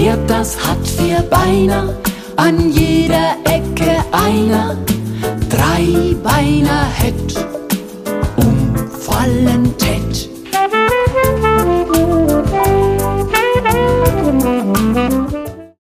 Pferd, das hat 4 Beine, an jeder Ecke einer. 3 Beine hätt umfallen